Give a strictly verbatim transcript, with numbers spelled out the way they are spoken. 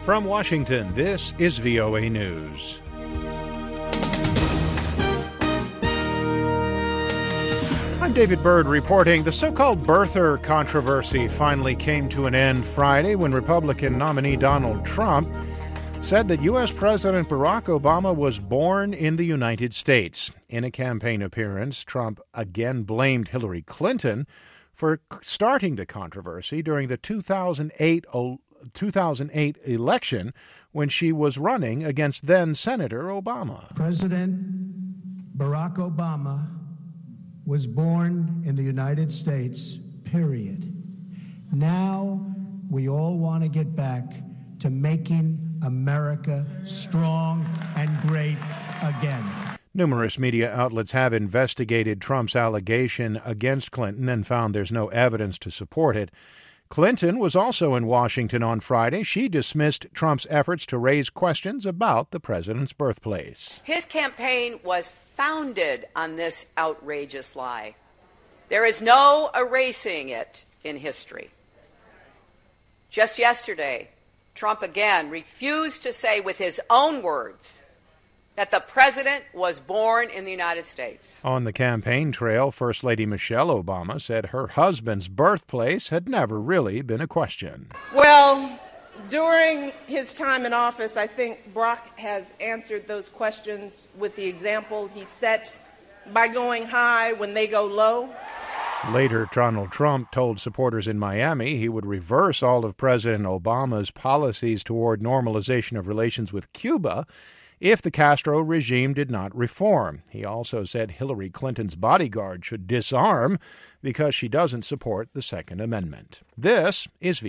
From Washington, this is V O A News. I'm David Byrd reporting. The so-called birther controversy finally came to an end Friday when Republican nominee Donald Trump said that U S. President Barack Obama was born in the United States. In a campaign appearance, Trump again blamed Hillary Clinton for starting the controversy during the two thousand eight, two thousand eight election when she was running against then-Senator Obama. President Barack Obama was born in the United States, period. Now we all want to get back to making America strong and great again. Numerous media outlets have investigated Trump's allegation against Clinton and found there's no evidence to support it. Clinton was also in Washington on Friday. She dismissed Trump's efforts to raise questions about the president's birthplace. His campaign was founded on this outrageous lie. There is no erasing it in history. Just yesterday, Trump again refused to say with his own words that the president was born in the United States. On the campaign trail, First Lady Michelle Obama said her husband's birthplace had never really been a question. Well, during his time in office, I think Barack has answered those questions with the example he set by going high when they go low. Later, Donald Trump told supporters in Miami he would reverse all of President Obama's policies toward normalization of relations with Cuba if the Castro regime did not reform. He also said Hillary Clinton's bodyguard should disarm because she doesn't support the Second Amendment. This is